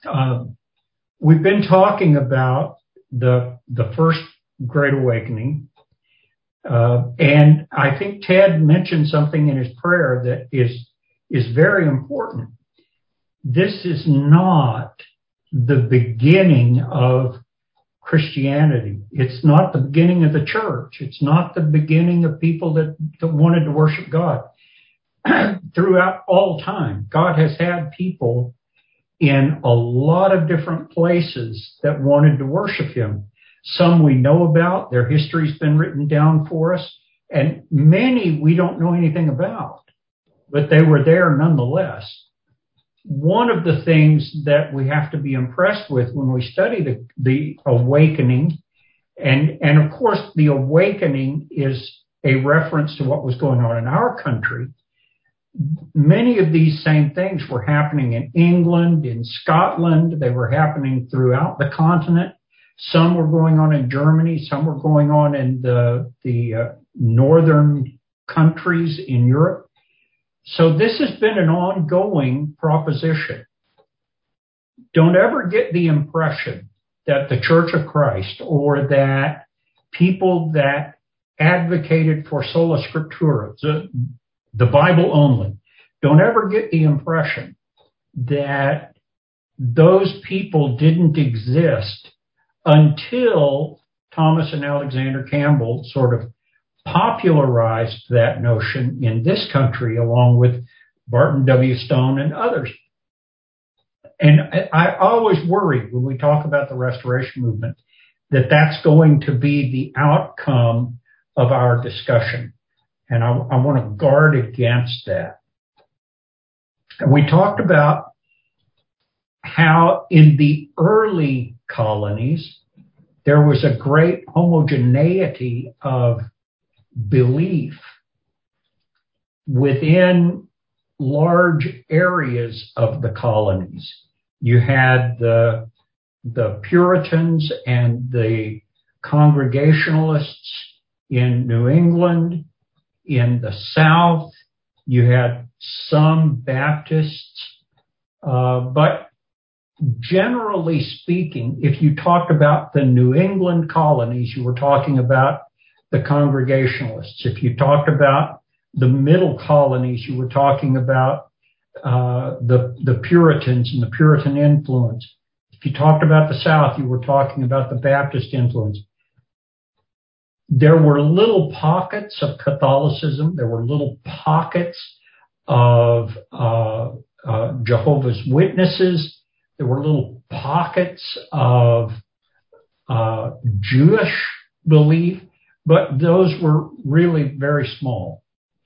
Uh, we've been talking about the first Great Awakening, and I think Ted mentioned something in his prayer that is very important. This is not the beginning of Christianity. It's not the beginning of the church. It's not the beginning of people that wanted to worship God. Throughout all time, God has had people in a lot of different places that wanted to worship him. Some we know about, their history's been written down for us, and many we don't know anything about, but they were there nonetheless. One of the things that we have to be impressed with when we study the awakening, and of course the awakening is a reference to what was going on in our country. Many of these same things were happening in England, in Scotland. They were happening throughout the continent. Some were going on in Germany. Some were going on in the northern countries in Europe. So this has been an ongoing proposition. Don't ever get the impression that the Church of Christ or that people that advocated for sola scriptura, the Bible only, don't ever get the impression that those people didn't exist until Thomas and Alexander Campbell sort of popularized that notion in this country, along with Barton W. Stone and others. And I always worry when we talk about the Restoration Movement that that's going to be the outcome of our discussion. And I want to guard against that. And we talked about how in the early colonies, there was a great homogeneity of belief within large areas of the colonies. You had the Puritans and the Congregationalists in New England. In the South, you had some Baptists, but generally speaking, if you talked about the New England colonies, you were talking about the Congregationalists. If you talked about the middle colonies, you were talking about the Puritans and the Puritan influence. If you talked about the South, you were talking about the Baptist influence. There were little pockets of Catholicism. There were little pockets of Jehovah's Witnesses. There were little pockets of Jewish belief, but those were really very small.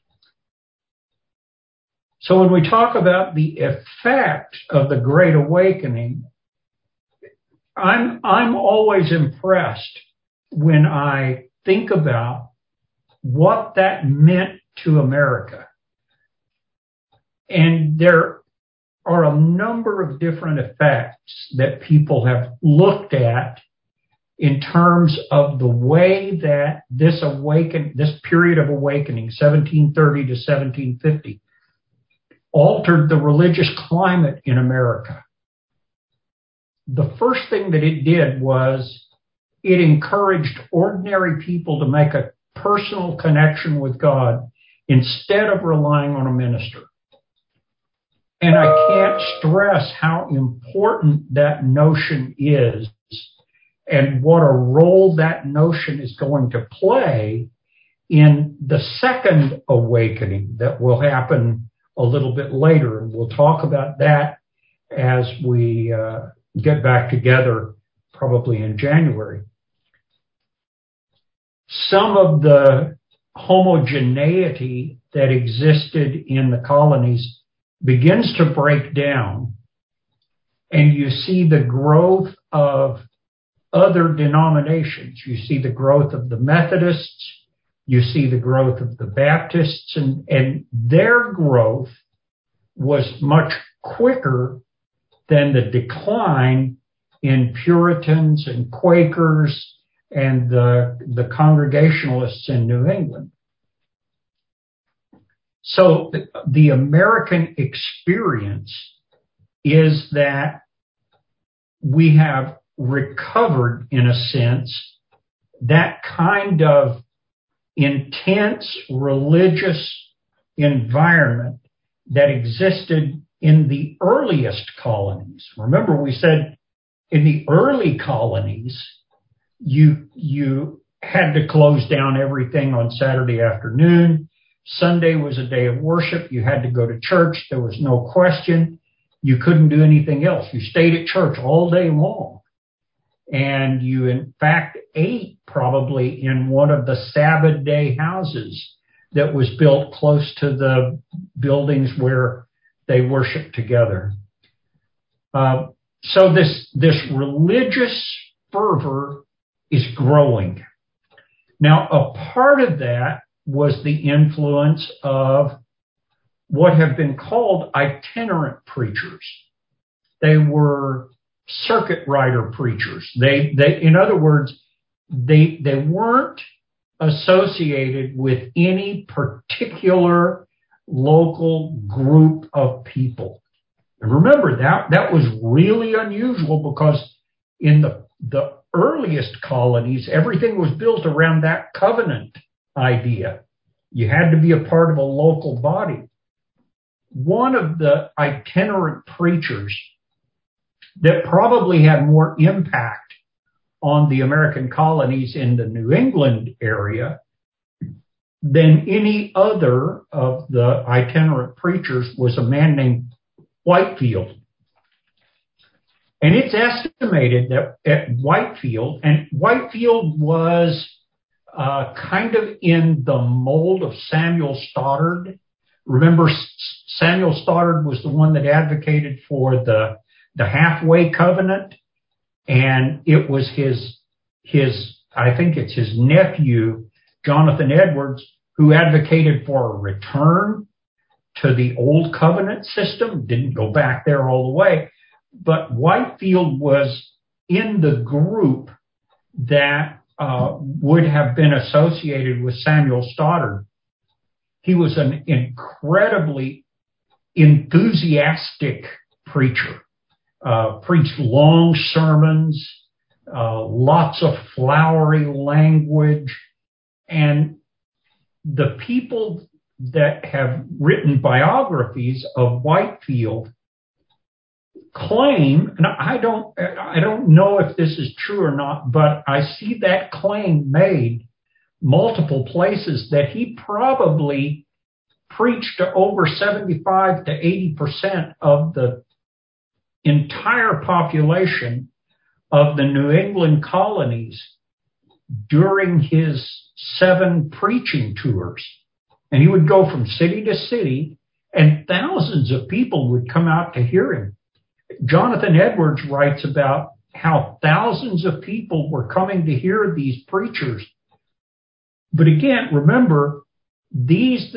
So when we talk about the effect of the Great Awakening, I'm always impressed when I think about what that meant to America. And there are a number of different effects that people have looked at in terms of the way that this period of awakening, 1730 to 1750, altered the religious climate in America. The first thing that it did was it encouraged ordinary people to make a personal connection with God instead of relying on a minister. And I can't stress how important that notion is and what a role that notion is going to play in the second awakening that will happen a little bit later. And we'll talk about that as we get back together probably in January. Some of the homogeneity that existed in the colonies begins to break down, and you see the growth of other denominations. You see the growth of the Methodists, you see the growth of the Baptists, and their growth was much quicker than the decline in Puritans and Quakers and the Congregationalists in New England. So the American experience is that we have recovered, in a sense, that kind of intense religious environment that existed in the earliest colonies. Remember, we said in the early colonies, you had to close down everything on Saturday afternoon. Sunday was a day of worship. You had to go to church. There was no question. You couldn't do anything else. You stayed at church all day long. And you, in fact, ate probably in one of the Sabbath day houses that was built close to the buildings where they worshiped together. So this religious fervor is growing. Now, a part of that was the influence of what have been called itinerant preachers. They were circuit rider preachers. They in other words, they weren't associated with any particular local group of people. And remember, that was really unusual because in the earliest colonies, everything was built around that covenant idea. You had to be a part of a local body. One of the itinerant preachers that probably had more impact on the American colonies in the New England area than any other of the itinerant preachers was a man named Whitefield. And it's estimated that at Whitefield, and Whitefield was kind of in the mold of Samuel Stoddard. Remember, Samuel Stoddard was the one that advocated for the halfway covenant, and it was his I think it's his nephew, Jonathan Edwards, who advocated for a return to the old covenant system. Didn't go back there all the way, but Whitefield was in the group that would have been associated with Samuel Stoddard. He was an incredibly enthusiastic preacher. Preached long sermons, lots of flowery language, and the people that have written biographies of Whitefield claim, and I don't know if this is true or not, but I see that claim made multiple places that he probably preached to over 75 to 80% of the entire population of the New England colonies during his 7 preaching tours. And he would go from city to city, and thousands of people would come out to hear him. Jonathan Edwards writes about how thousands of people were coming to hear these preachers. But again, remember, these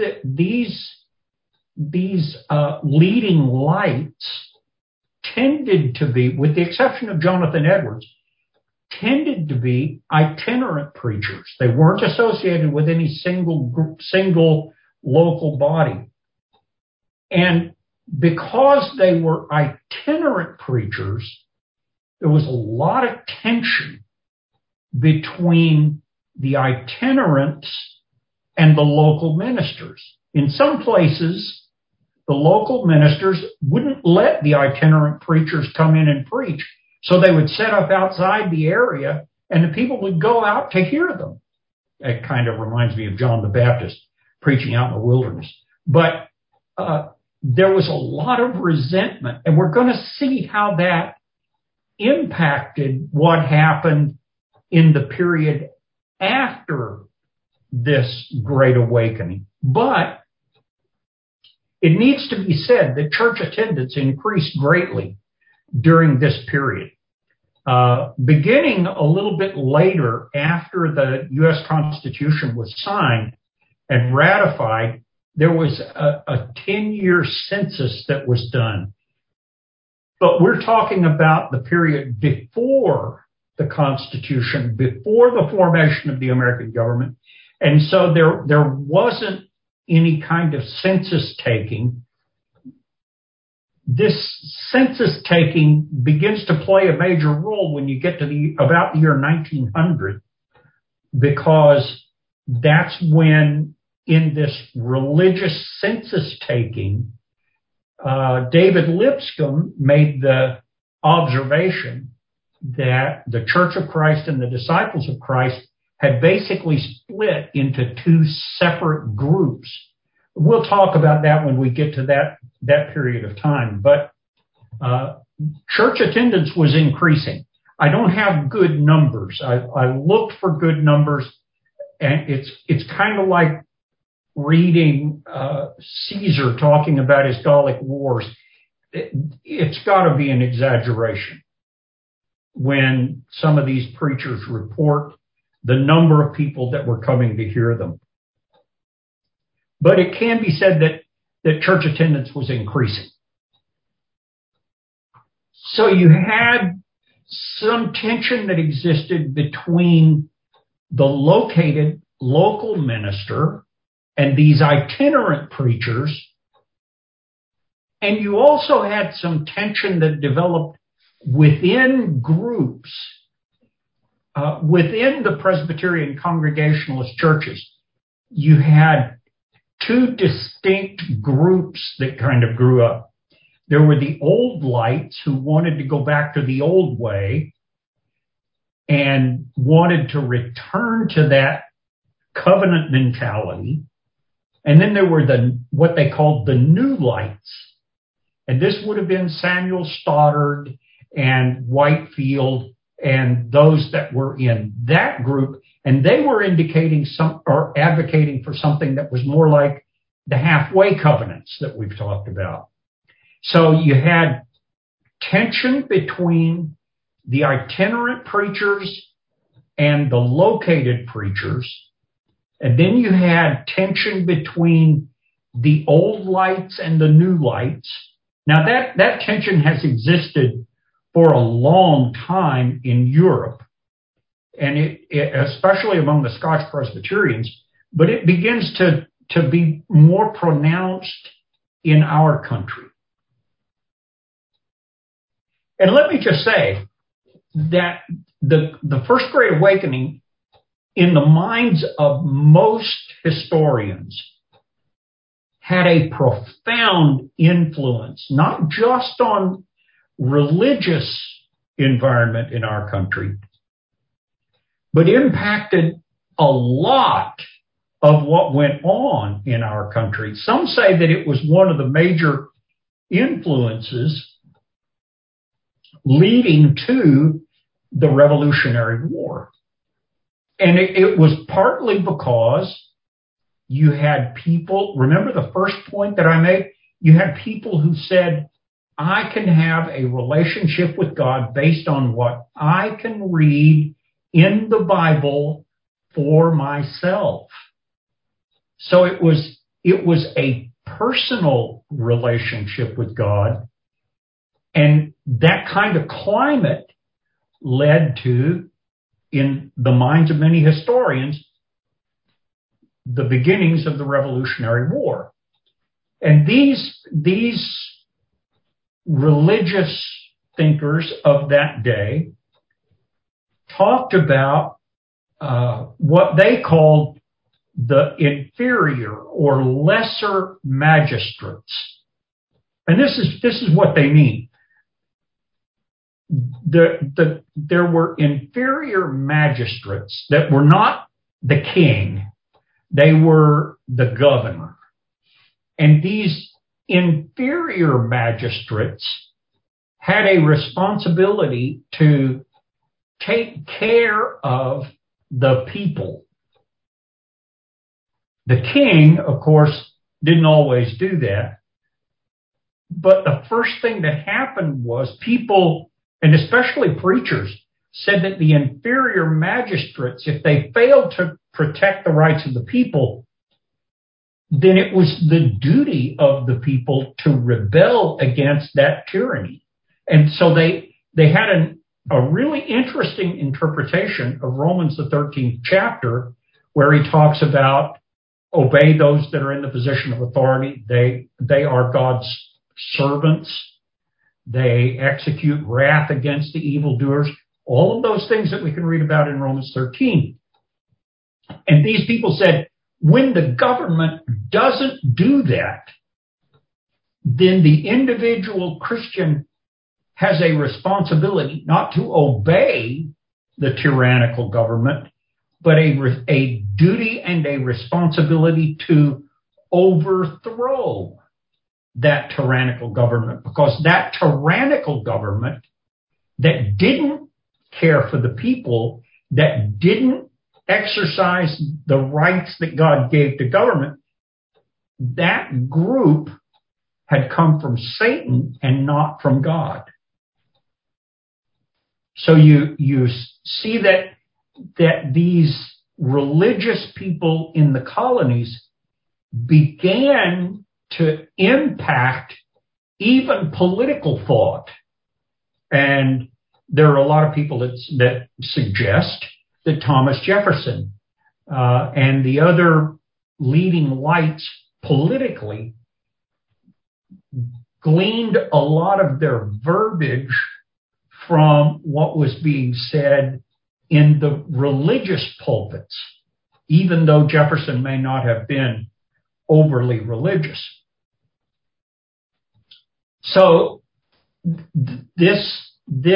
leading lights tended to be, with the exception of Jonathan Edwards, tended to be itinerant preachers. They weren't associated with any single local body. And because they were itinerant preachers, there was a lot of tension between the itinerants and the local ministers. In some places, the local ministers wouldn't let the itinerant preachers come in and preach. So they would set up outside the area and the people would go out to hear them. It kind of reminds me of John the Baptist preaching out in the wilderness. But there was a lot of resentment, and we're going to see how that impacted what happened in the period after this Great Awakening. But it needs to be said that church attendance increased greatly during this period. Beginning a little bit later, after the U.S. Constitution was signed and ratified, there was a 10-year census that was done. But we're talking about the period before the Constitution, before the formation of the American government. And so there wasn't any kind of census taking. this census taking begins to play a major role when you get to about the year 1900, because that's when, in this religious census taking, David Lipscomb made the observation that the Church of Christ and the Disciples of Christ had basically split into two separate groups. We'll talk about that when we get to that period of time. But church attendance was increasing. I don't have good numbers. I looked for good numbers, and it's kind of like reading Caesar talking about his Gallic wars. It's got to be an exaggeration when some of these preachers report the number of people that were coming to hear them. But it can be said that church attendance was increasing. So you had some tension that existed between the local minister and these itinerant preachers. And you also had some tension that developed within groups, within the Presbyterian Congregationalist churches. You had two distinct groups that kind of grew up. There were the old lights who wanted to go back to the old way and wanted to return to that covenant mentality. And then there were what they called the new lights. And this would have been Samuel Stoddard and Whitefield and those that were in that group. And they were indicating or advocating for something that was more like the halfway covenants that we've talked about. So you had tension between the itinerant preachers and the located preachers. And then you had tension between the old lights and the new lights. Now that tension has existed for a long time in Europe, and it especially among the Scotch Presbyterians, but it begins to be more pronounced in our country. And let me just say that the First Great Awakening, in the minds of most historians, had a profound influence, not just on religious environment in our country, but impacted a lot of what went on in our country. Some say that it was one of the major influences leading to the Revolutionary War. And it was partly because you had people, remember the first point that I made? You had people who said, I can have a relationship with God based on what I can read in the Bible for myself. So it was a personal relationship with God. And that kind of climate led to, in the minds of many historians, the beginnings of the Revolutionary War. And these religious thinkers of that day talked about what they called the inferior or lesser magistrates. And this is what they mean. There were inferior magistrates that were not the king. They were the governor. And these inferior magistrates had a responsibility to take care of the people. The king, of course, didn't always do that. But the first thing that happened was people, and especially preachers, said that the inferior magistrates, if they failed to protect the rights of the people, then it was the duty of the people to rebel against that tyranny. And so they had a really interesting interpretation of Romans, the 13th chapter, where he talks about obey those that are in the position of authority. They are God's servants. They execute wrath against the evildoers. All of those things that we can read about in Romans 13. And these people said, when the government doesn't do that, then the individual Christian has a responsibility not to obey the tyrannical government, but a duty and a responsibility to overthrow that tyrannical government, because that tyrannical government that didn't care for the people, that didn't exercise the rights that God gave to government, that group had come from Satan and not from God. So you see that these religious people in the colonies began to impact even political thought. And there are a lot of people that suggest that Thomas Jefferson and the other leading lights politically gleaned a lot of their verbiage from what was being said in the religious pulpits, even though Jefferson may not have been overly religious. So this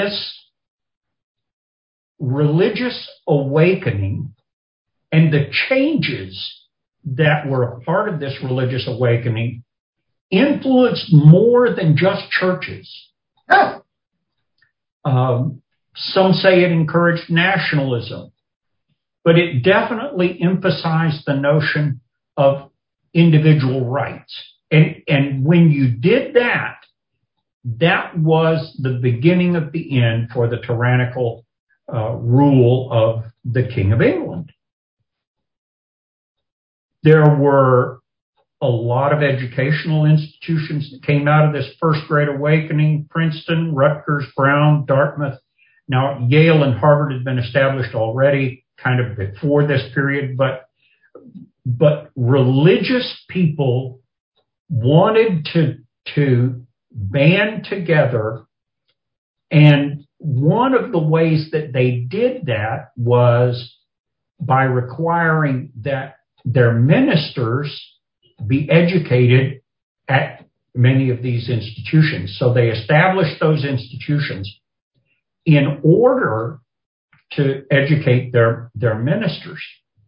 religious awakening and the changes that were a part of this religious awakening influenced more than just churches. Some say it encouraged nationalism, but it definitely emphasized the notion of individual rights. And when you did that, that was the beginning of the end for the tyrannical rule of the King of England. There were a lot of educational institutions that came out of this First Great Awakening: Princeton, Rutgers, Brown, Dartmouth. Now, Yale and Harvard had been established already kind of before this period, but religious people wanted to band together, and one of the ways that they did that was by requiring that their ministers be educated at many of these institutions. So they established those institutions in order to educate their ministers.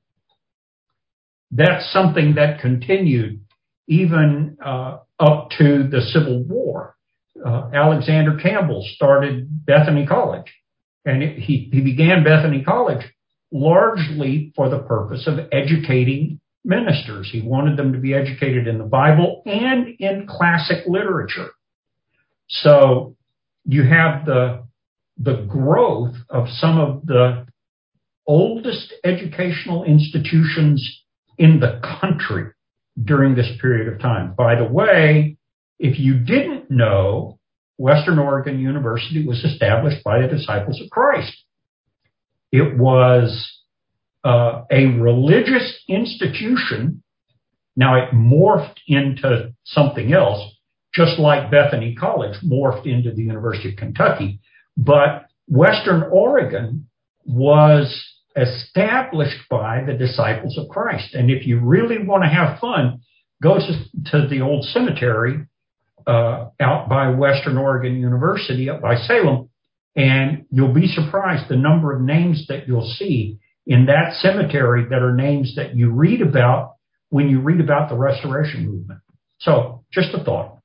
That's something that continued even up to the Civil War. Alexander Campbell started Bethany College, and he began Bethany College largely for the purpose of educating ministers. He wanted them to be educated in the Bible and in classic literature. So you have the growth of some of the oldest educational institutions in the country during this period of time. By the way, if you didn't know, Western Oregon University was established by the Disciples of Christ. It was a religious institution. Now, it morphed into something else, just like Bethany College morphed into the University of Kentucky. But Western Oregon was established by the Disciples of Christ. And if you really want to have fun, go to the old cemetery out by Western Oregon University, up by Salem, and you'll be surprised the number of names that you'll see in that cemetery that are names that you read about when you read about the Restoration Movement. So, just a thought.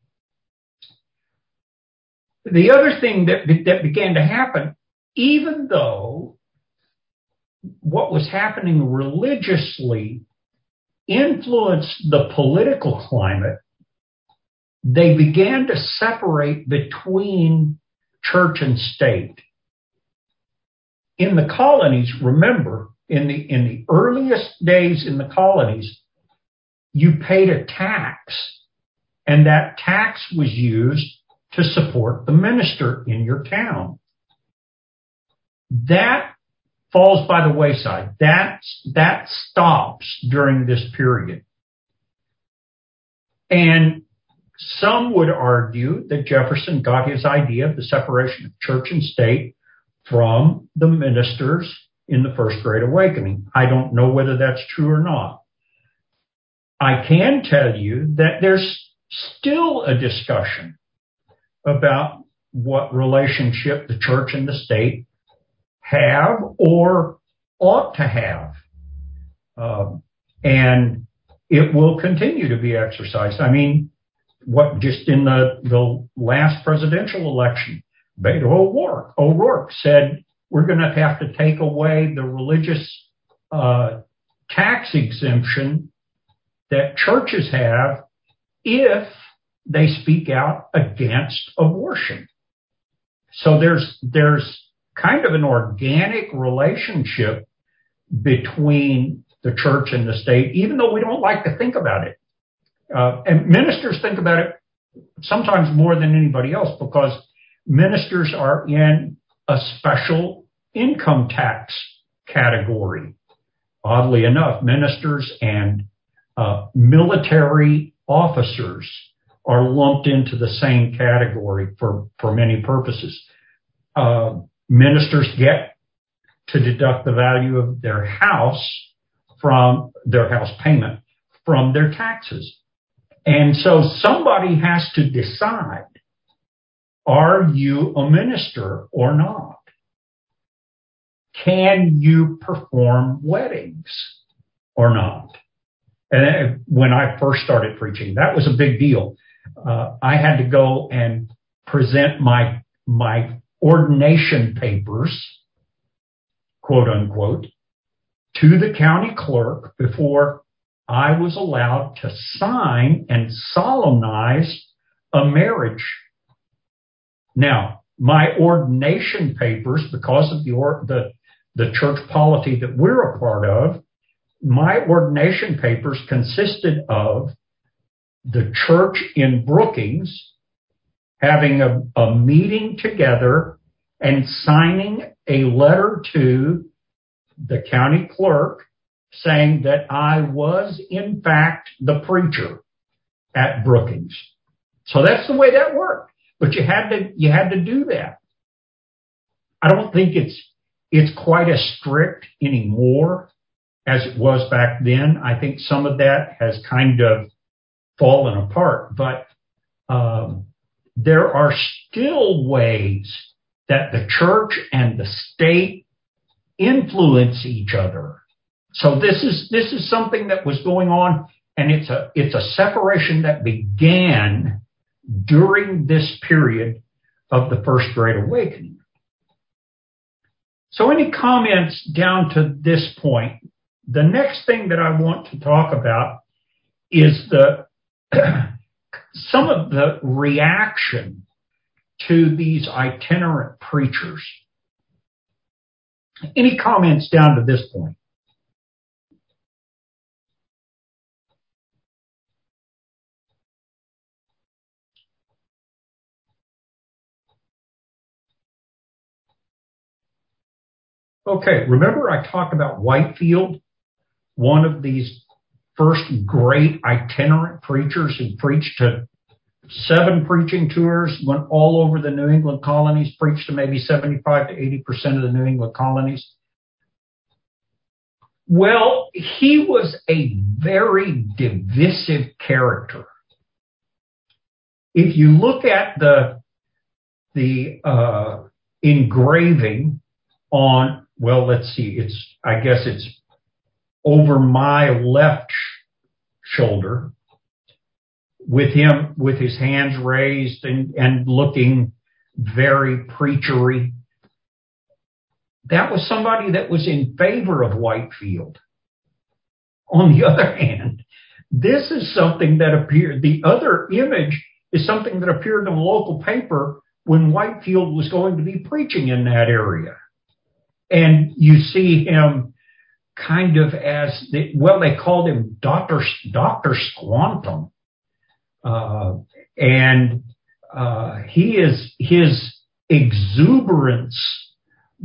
The other thing that began to happen, even though what was happening religiously influenced the political climate, they began to separate between church and state. In the colonies, remember, in the earliest days in the colonies, you paid a tax, and that tax was used to support the minister in your town. That falls by the wayside. That stops during this period. And Some would argue that Jefferson got his idea of the separation of church and state from the ministers in the First Great Awakening. I don't know whether that's true or not. I can tell you that there's still a discussion about what relationship the church and the state have or ought to have. And it will continue to be exercised. I mean, just in the last presidential election, Beto O'Rourke said, we're going to have to take away the religious tax exemption that churches have if they speak out against abortion. So there's kind of an organic relationship between the church and the state, even though we don't like to think about it. And ministers think about it sometimes more than anybody else because ministers are in a special income tax category. Oddly enough, ministers and military officers are lumped into the same category for many purposes. Ministers get to deduct the value of their house from their house payment from their taxes. And so somebody has to decide, are you a minister or not? Can you perform weddings or not? And when I first started preaching, that was a big deal. I had to go and present my ordination papers, quote unquote, to the county clerk before I was allowed to sign and solemnize a marriage. Now, my ordination papers, because of the church polity that we're a part of, my ordination papers consisted of the church in Brookings having a meeting together and signing a letter to the county clerk saying that I was, in fact, the preacher at Brookings. So that's the way that worked. But you had to do that. I don't think it's quite as strict anymore as it was back then. I think some of that has kind of fallen apart. But there are still ways that the church and the state influence each other. So this is something that was going on, and it's a separation that began during this period of the First Great Awakening. So any comments down to this point? The next thing that I want to talk about is some of the reaction to these itinerant preachers. Any comments down to this point? Okay, remember I talked about Whitefield, one of these first great itinerant preachers who preached to 7 preaching tours, went all over the New England colonies, preached to maybe 75 to 80% of the New England colonies. Well, he was a very divisive character. If you look at the engraving on, well, let's see, I guess it's over my left shoulder, with him with his hands raised and looking very preachery. That was somebody that was in favor of Whitefield. On the other hand, this is something that appeared, the other image is something that appeared in a local paper when Whitefield was going to be preaching in that area. And you see him kind of as, they called him Dr. Squantum. His exuberance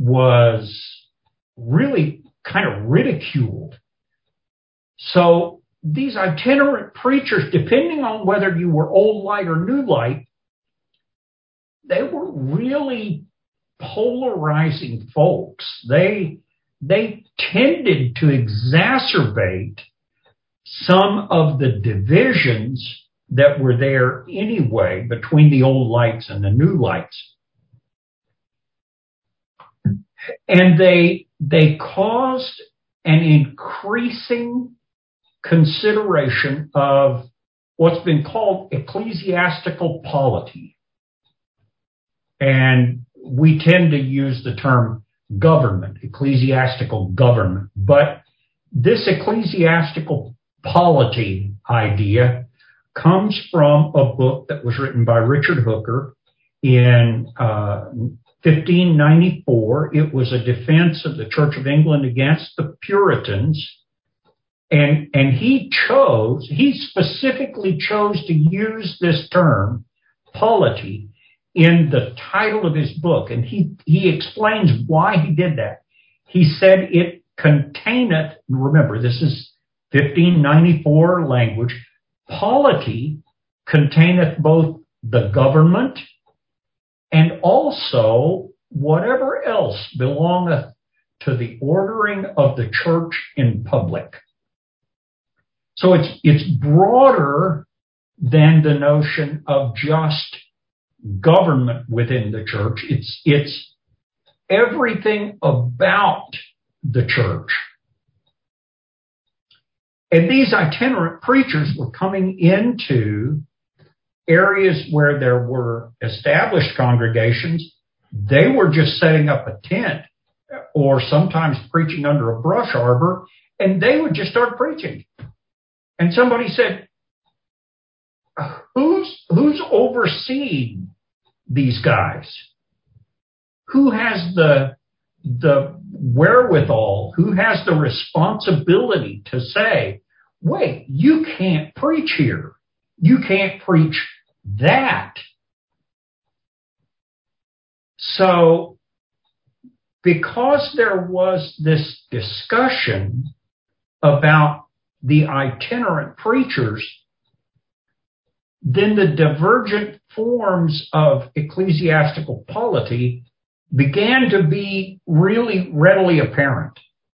was really kind of ridiculed. So these itinerant preachers, depending on whether you were old light or new light, they were really polarizing folks. They tended to exacerbate some of the divisions that were there anyway between the old lights and the new lights. And they caused an increasing consideration of what's been called ecclesiastical polity. And we tend to use the term government, ecclesiastical government. But this ecclesiastical polity idea comes from a book that was written by Richard Hooker in 1594. It was a defense of the Church of England against the Puritans. And he specifically chose to use this term, polity, in the title of his book. And he explains why he did that. He said it containeth, remember, this is 1594 language, polity containeth both the government and also whatever else belongeth to the ordering of the church in public. So it's broader than the notion of just government within the church. It's everything about the church. And these itinerant preachers were coming into areas where there were established congregations. They were just setting up a tent or sometimes preaching under a brush arbor, and they would just start preaching. And somebody said, who's overseeing these guys? Who has the wherewithal? Who has the responsibility to say, wait, you can't preach here. You can't preach that. So, because there was this discussion about the itinerant preachers, then the divergent forms of ecclesiastical polity began to be really readily apparent.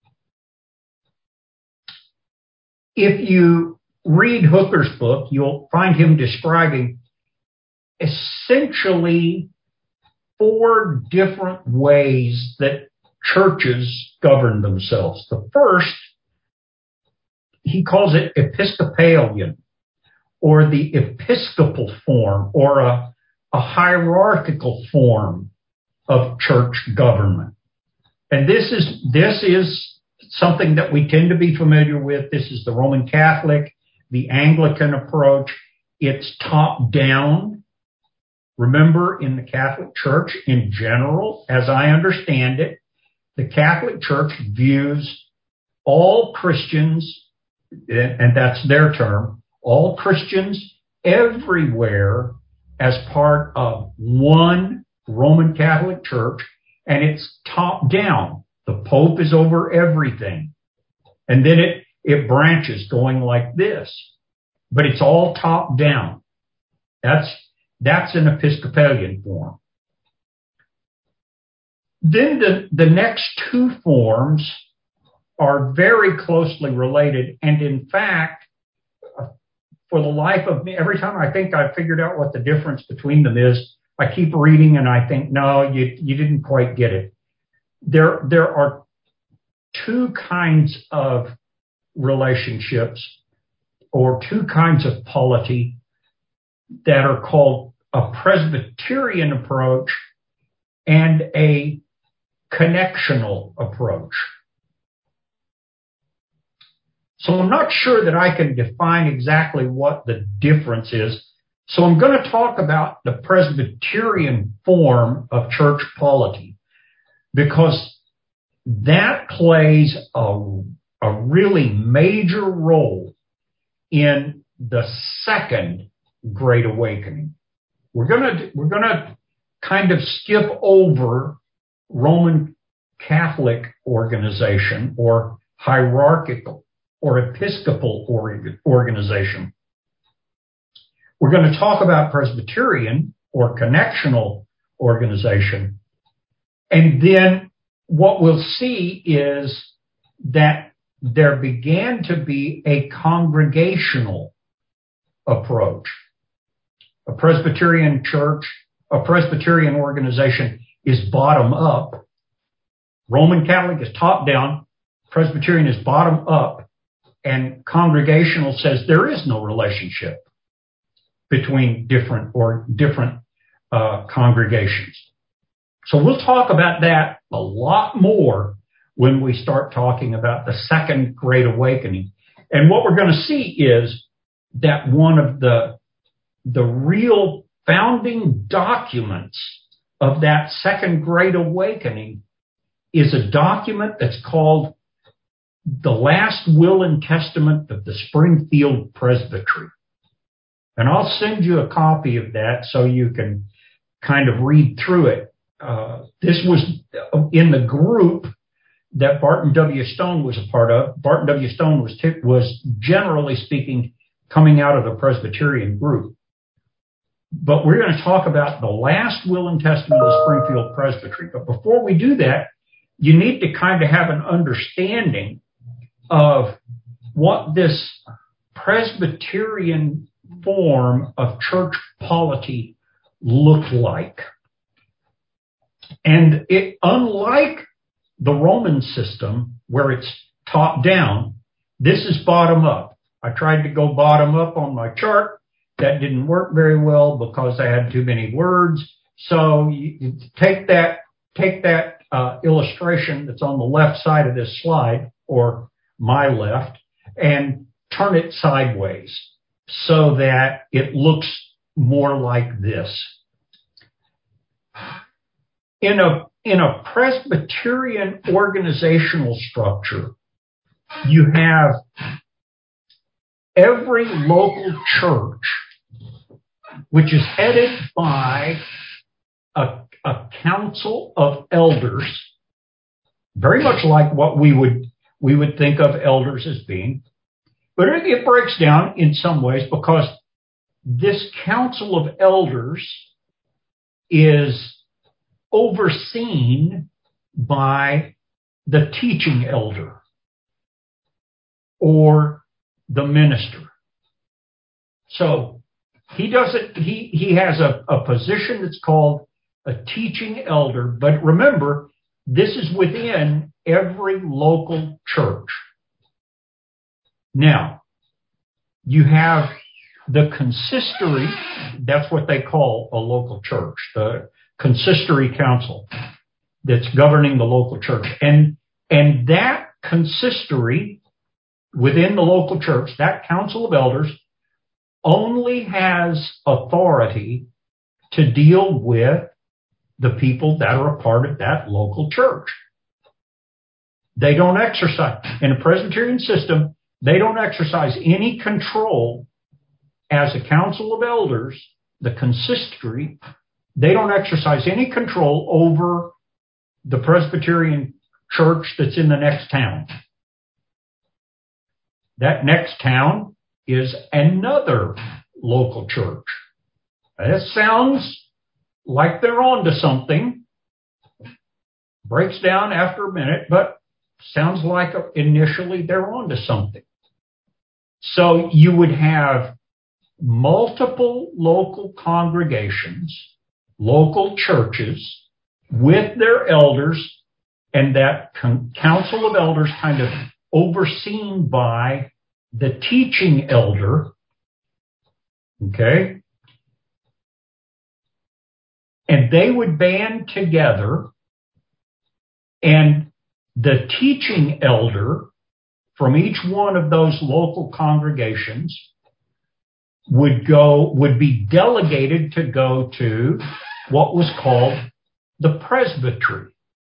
If you read Hooker's book, you'll find him describing essentially 4 different ways that churches govern themselves. The first, he calls it Episcopalian, or the episcopal form, or a hierarchical form of church government. And this is something that we tend to be familiar with. This is the Roman Catholic, the Anglican approach. It's top down. Remember, in the Catholic Church in general, as I understand it, the Catholic Church views all Christians, and that's their term, all Christians everywhere as part of one Roman Catholic Church, and it's top down. The Pope is over everything. And then it branches going like this. But it's all top down. That's an Episcopalian form. Then the next 2 forms are very closely related. And in fact, for the life of me, every time I think I've figured out what the difference between them is, I keep reading and I think, no, you didn't quite get it. There are 2 kinds of relationships or 2 kinds of polity that are called a Presbyterian approach and a connectional approach. So I'm not sure that I can define exactly what the difference is. So I'm going to talk about the Presbyterian form of church polity, because that plays a really major role in the Second Great Awakening. We're gonna kind of skip over Roman Catholic organization or hierarchical or Episcopal organization. We're going to talk about Presbyterian or connectional organization. And then what we'll see is that there began to be a congregational approach. A Presbyterian church, a Presbyterian organization is bottom up. Roman Catholic is top down. Presbyterian is bottom up. And congregational says there is no relationship between different congregations. So we'll talk about that a lot more when we start talking about the Second Great Awakening. And what we're going to see is that one of the real founding documents of that Second Great Awakening is a document that's called the Last Will and Testament of the Springfield Presbytery. And I'll send you a copy of that so you can kind of read through it. This was in the group that Barton W. Stone was a part of. Barton W. Stone was generally speaking coming out of the Presbyterian group. But we're going to talk about the Last Will and Testament of the Springfield Presbytery. But before we do that, you need to kind of have an understanding of what this Presbyterian form of church polity looked like. And it, unlike the Roman system where it's top down, this is bottom up. I tried to go bottom up on my chart. That didn't work very well because I had too many words. So you take that illustration that's on the left side of this slide, or my left, and turn it sideways so that it looks more like this. In a Presbyterian organizational structure, you have every local church, which is headed by a council of elders, very much like what we would think of elders as being. But it breaks down in some ways because this council of elders is overseen by the teaching elder or the minister. So he has a position that's called a teaching elder, but remember, this is within every local church. Now, you have the consistory, that's what they call a local church, the consistory council that's governing the local church. And that consistory within the local church, that council of elders, only has authority to deal with the people that are a part of that local church. They don't exercise, in a Presbyterian system, they don't exercise any control as a council of elders, the consistory. They don't exercise any control over the Presbyterian church that's in the next town. That next town is another local church. It sounds like they're on to something. Breaks down after a minute, but sounds like initially they're on to something. So you would have multiple local congregations, local churches with their elders, and that council of elders kind of overseen by the teaching elder. Okay? And they would band together, and the teaching elder from each one of those local congregations would be delegated to go to what was called the presbytery.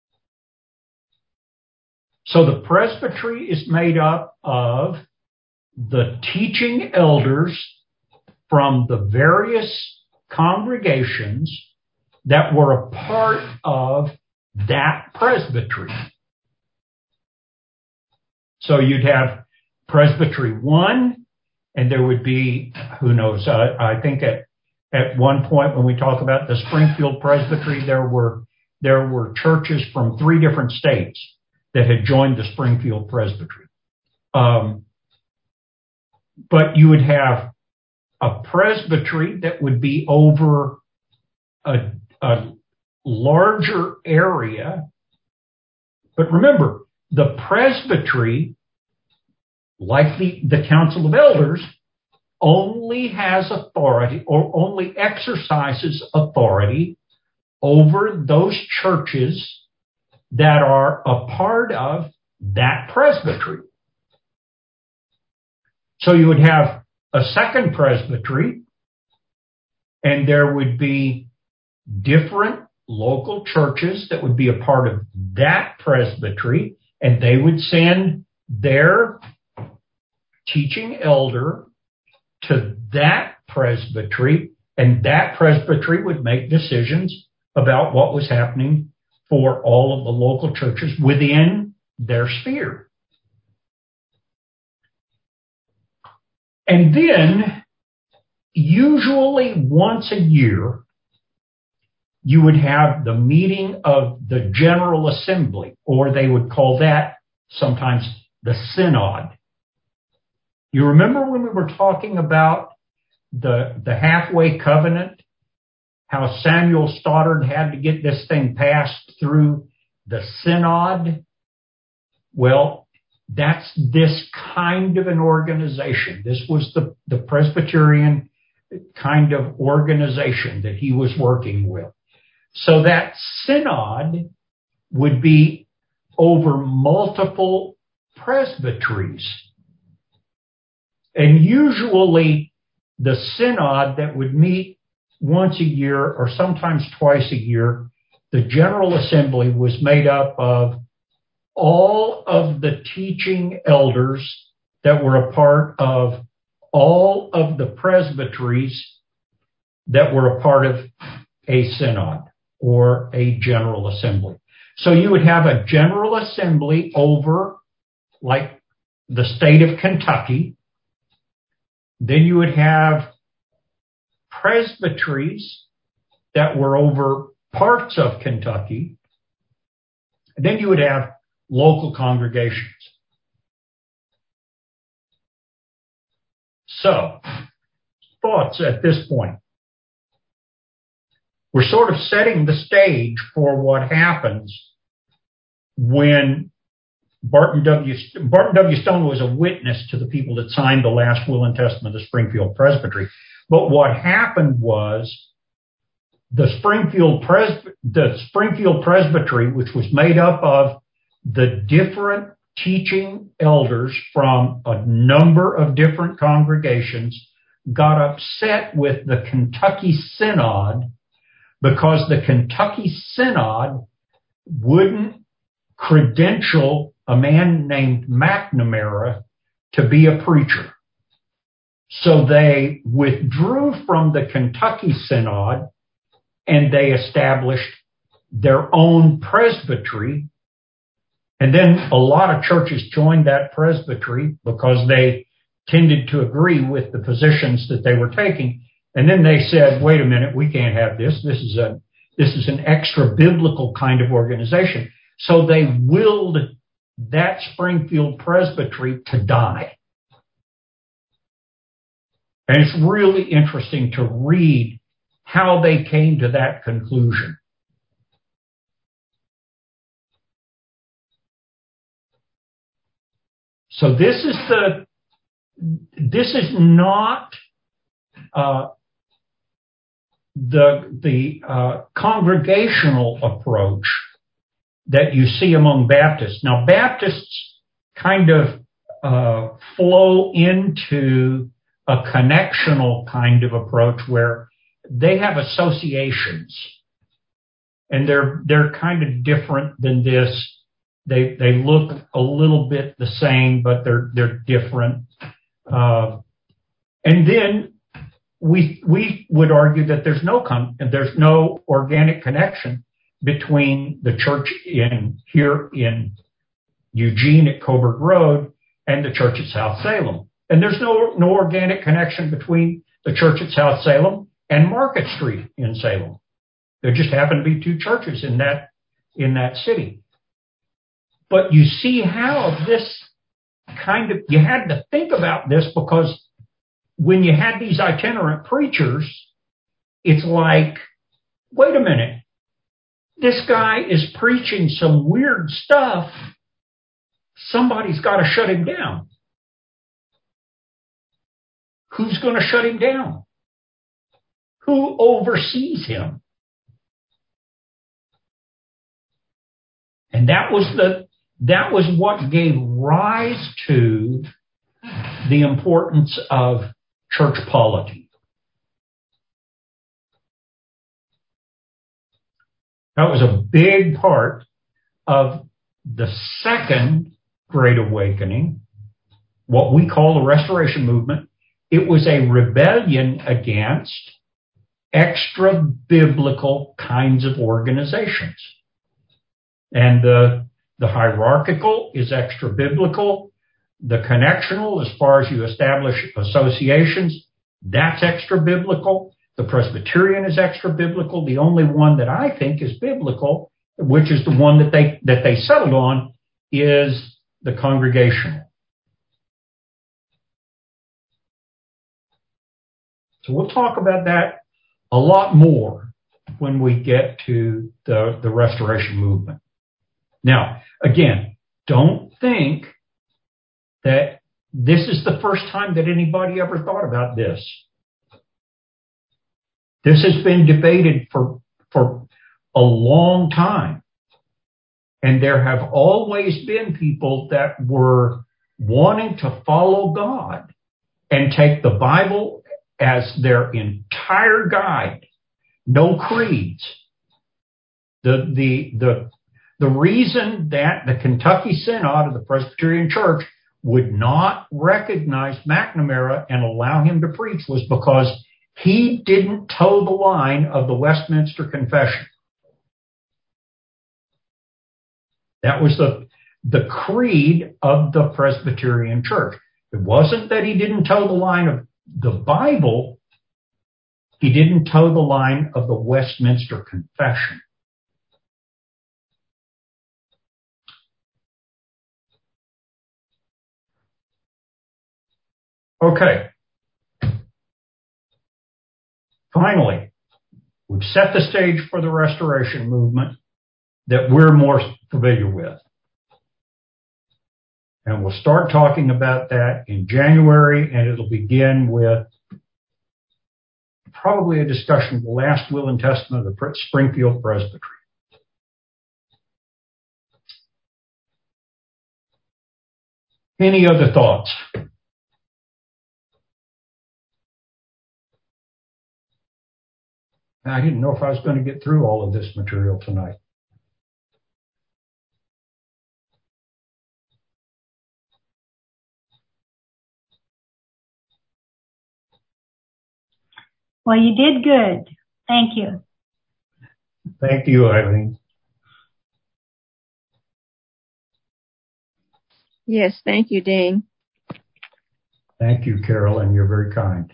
So the presbytery is made up of the teaching elders from the various congregations that were a part of that presbytery. So you'd have Presbytery 1, and there would be, who knows, I think at one point when we talk about the Springfield Presbytery, there were churches from 3 different states that had joined the Springfield Presbytery. But you would have a presbytery that would be over a larger area. But remember, the presbytery, like the Council of Elders, only has authority or only exercises authority over those churches that are a part of that presbytery. So you would have a second presbytery, and there would be different local churches that would be a part of that presbytery, and they would send their teaching elder to that presbytery, and that presbytery would make decisions about what was happening for all of the local churches within their sphere. And then, usually once a year, you would have the meeting of the General Assembly, or they would call that sometimes the Synod. You remember when we were talking about the halfway covenant, how Samuel Stoddard had to get this thing passed through the Synod? Well, that's this kind of an organization. This was the Presbyterian kind of organization that he was working with. So that synod would be over multiple presbyteries. And usually the synod that would meet once a year or sometimes twice a year, the General Assembly was made up of all of the teaching elders that were a part of all of the presbyteries that were a part of a synod or a General Assembly. So you would have a General Assembly over, like, the state of Kentucky. Then you would have presbyteries that were over parts of Kentucky. And then you would have local congregations. So, thoughts at this point. We're sort of setting the stage for what happens when Barton W. Stone was a witness to the people that signed the last will and testament of the Springfield Presbytery. But what happened was the Springfield Presbytery, which was made up of the different teaching elders from a number of different congregations, got upset with the Kentucky Synod because the Kentucky Synod wouldn't credential a man named McNamara to be a preacher. So they withdrew from the Kentucky Synod and they established their own presbytery. And then a lot of churches joined that presbytery because they tended to agree with the positions that they were taking. And then they said, wait a minute, we can't have this. This is an extra biblical kind of organization. So they willed that Springfield Presbytery to die. And it's really interesting to read how they came to that conclusion. So this is not the congregational approach that you see among Baptists. Now, Baptists kind of flow into a connectional kind of approach where they have associations, and they're kind of different than this. They look a little bit the same, but they're different. And then we would argue that there's no organic connection between the church here in Eugene at Coburg Road and the church at South Salem. And there's no organic connection between the church at South Salem and Market Street in Salem. There just happen to be two churches in that city. But you see how this you had to think about this, because when you had these itinerant preachers, it's like, wait a minute, this guy is preaching some weird stuff. Somebody's got to shut him down. Who's going to shut him down? Who oversees him? And that was what gave rise to the importance of church polity. That was a big part of the second Great Awakening, what we call the Restoration Movement. It was a rebellion against extra-biblical kinds of organizations. And the hierarchical is extra-biblical. The connectional, as far as you establish associations, that's extra-biblical. The Presbyterian is extra-biblical. The only one that I think is biblical, which is the one that they settled on, is the Congregational. So we'll talk about that a lot more when we get to the Restoration Movement. Now, again, don't think that this is the first time that anybody ever thought about this. This has been debated for a long time. And there have always been people that were wanting to follow God and take the Bible as their entire guide. No creeds. The reason that the Kentucky Synod of the Presbyterian Church would not recognize McNamara and allow him to preach was because he didn't toe the line of the Westminster Confession. That was the creed of the Presbyterian Church. It wasn't that he didn't toe the line of the Bible. He didn't toe the line of the Westminster Confession. Okay. Finally, we've set the stage for the Restoration Movement that we're more familiar with. And we'll start talking about that in January, and it'll begin with probably a discussion of the last will and testament of the Springfield Presbytery. Any other thoughts? I didn't know if I was going to get through all of this material tonight. Well, you did good. Thank you. Thank you, Eileen. Yes, thank you, Dean. Thank you, Carolyn. You're very kind.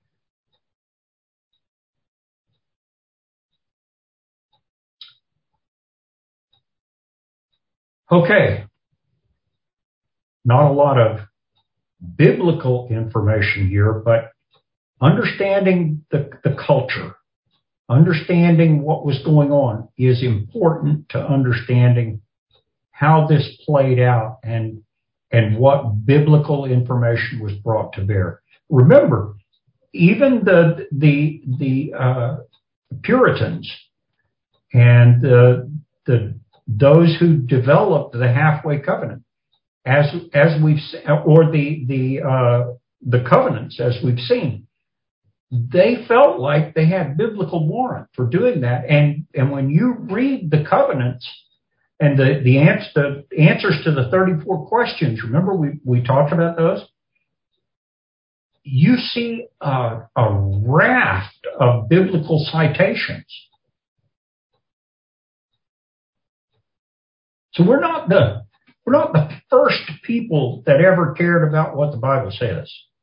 Okay. Not a lot of biblical information here, but understanding the culture, understanding what was going on is important to understanding how this played out and what biblical information was brought to bear. Remember, even the Puritans and those who developed the halfway covenant, as we've or the covenants, as we've seen, they felt like they had biblical warrant for doing that. And when you read the covenants and the answers to the 34 questions, remember we talked about those? You see a raft of biblical citations. So we're not We're not the first people that ever cared about what the Bible says.